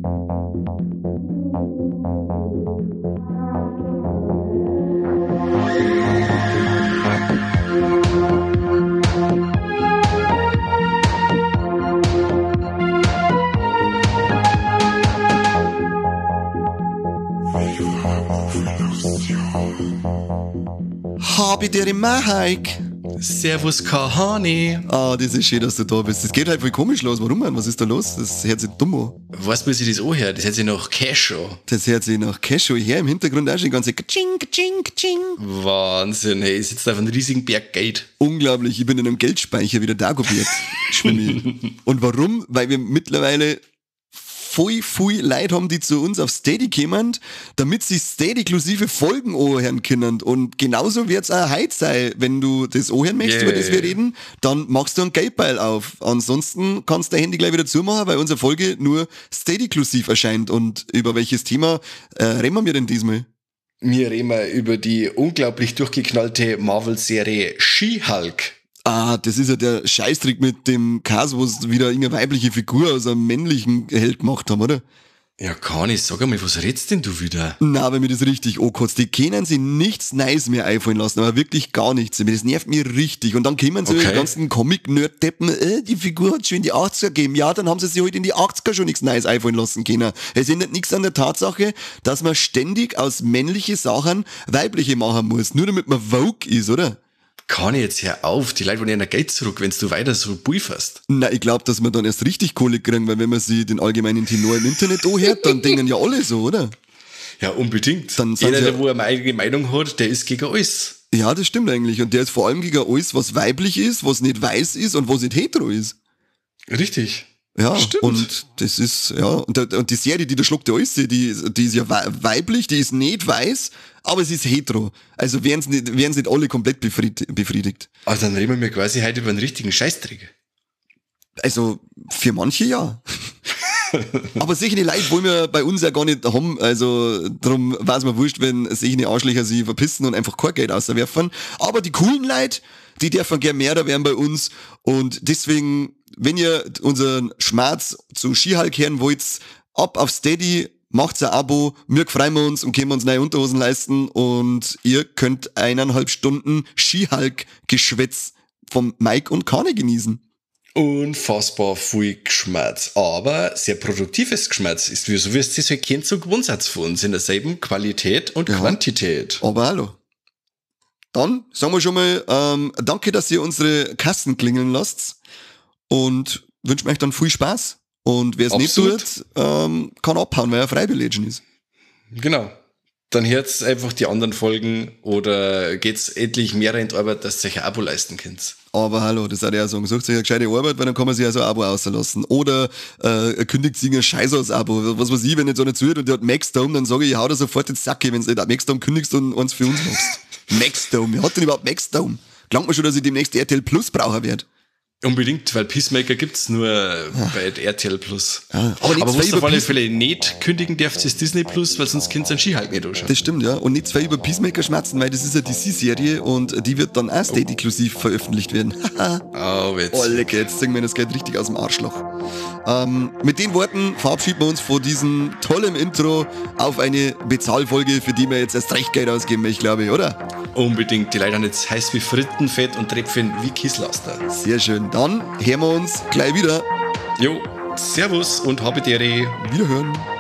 Habe dir im Mahaik. Servus, Kahani. Ah, das ist schön, dass du da bist. Das geht halt voll komisch los. Warum, Mann? Was ist da los? Das hört sich dumm an. Weißt du, wie sich das anhört? Das hört sich nach Cash an. Das hört sich nach Cashew her. Im Hintergrund auch schon die ganze Kaching, Kaching, Kaching. Wahnsinn, hey, ich sitze auf einem riesigen Berg Geld. Unglaublich. Ich bin in einem Geldspeicher wie der Dagobert. Schwimme. Und warum? Weil wir mittlerweile viel Leute haben, die zu uns auf Steady kommen, damit sie Steady-inklusive Folgen anhören können. Und genauso wird's auch heute sein. Wenn du das anhören möchtest, über das wir reden, dann machst du einen Geldbeil auf. Ansonsten kannst du dein Handy gleich wieder zumachen, weil unsere Folge nur Steady-inklusiv erscheint. Und über welches Thema reden wir denn diesmal? Wir reden über die unglaublich durchgeknallte Marvel-Serie She-Hulk. Ah, das ist ja der Scheißtrick mit dem Cast, wo sie wieder irgendeine weibliche Figur aus einem männlichen Held gemacht haben, oder? Ja, gar nicht. Sag einmal, was redst denn du wieder? Na, wenn mir das richtig ankotzt. Die können sich nichts Neues mehr einfallen lassen, aber wirklich gar nichts. Das nervt mich richtig. Und dann kommen so die ganzen Comic-Nerd-Deppen, die Figur hat schon in die 80er gegeben. Ja, dann haben sie sich halt in die 80er schon nichts Neues einfallen lassen können. Es ändert nichts an der Tatsache, dass man ständig aus männliche Sachen weibliche machen muss. Nur damit man Vogue ist, oder? Kann ich jetzt hör auf, die Leute wollen ja Geld zurück, wenn du weiter so buiferst. Na, ich glaube, dass wir dann erst richtig Kohle kriegen, weil wenn man sich den allgemeinen Tenor im Internet anhört, dann denken ja alle so, oder? Ja, unbedingt. Dann jeder, der wo eine eigene Meinung hat, der ist gegen alles. Ja, das stimmt eigentlich. Und der ist vor allem gegen alles, was weiblich ist, was nicht weiß ist und was nicht hetero ist. Richtig. Ja, stimmt. Und das ist, ja, und die Serie, die da schluckt der alles, die ist ja weiblich, die ist nicht weiß, aber es ist hetero. Also wären's nicht alle komplett befriedigt. Also dann reden wir quasi heute über einen richtigen Scheißtrick. Also, für manche ja. Aber solche Leute wollen wir bei uns ja gar nicht haben, also drum war's mir wurscht, wenn solche Arschlöcher sich verpissen und einfach kein Geld auswerfen. Aber die coolen Leute, die dürfen gerne mehr da werden bei uns und deswegen, wenn ihr unseren Schmerz zu She-Hulk hören wollt, ab auf Steady, macht's ein Abo, wir freuen uns und können uns neue Unterhosen leisten und ihr könnt 1,5 Stunden She-Hulk-Geschwätz vom Mike und Kane genießen. Unfassbar viel Geschmerz, aber sehr produktives Geschmerz ist, wie so wie es das halt kennt, so Grundsatz von uns in derselben Qualität und Quantität. Aber hallo. Dann sagen wir schon mal danke, dass ihr unsere Kassen klingeln lasst und wünschen euch dann viel Spaß. Und wer es nicht tut, kann abhauen, weil er freiwillig ist. Genau. Dann hört's einfach die anderen Folgen oder geht's endlich mehr in die Arbeit, dass ihr euch ein Abo leisten könnt. Aber hallo, das hat er ja sagen. Sucht sich eine gescheite Arbeit, weil dann kann man sich ja so ein Abo auslassen. Oder kündigt sich ein Scheiß als Abo. Was weiß ich, wenn jetzt einer zuhört und der hat Maxdome, dann sage ich, ich hau da sofort ins Sacke, wenn du nicht Maxdome kündigst und eins für uns machst. Maxdome, wer hat denn überhaupt Maxdome? Klangt mir schon, dass ich demnächst RTL Plus Braucher werde. Unbedingt, weil Peacemaker gibt's nur bei RTL Plus. Ja, aber was auf alle Fälle nicht kündigen darfst, ist Disney Plus, weil sonst könnt ihr einen She-Hulk nicht anschauen. Das stimmt, ja. Und nicht zwei über Peacemaker schmerzen, weil das ist eine DC-Serie und die wird dann auch State-inklusiv veröffentlicht werden. Oh, Witz. Oh, lecker, jetzt ziehen wir das Geld richtig aus dem Arschloch. Mit den Worten verabschieden wir uns von diesem tollen Intro auf eine Bezahlfolge, für die wir jetzt erst recht Geld ausgeben, ich glaube, oder? Unbedingt, die Leute haben jetzt heiß wie Frittenfett und Tröpfchen wie Kisslaster. Sehr schön, dann hören wir uns gleich wieder. Jo, servus und habe Dere. Wiederhören.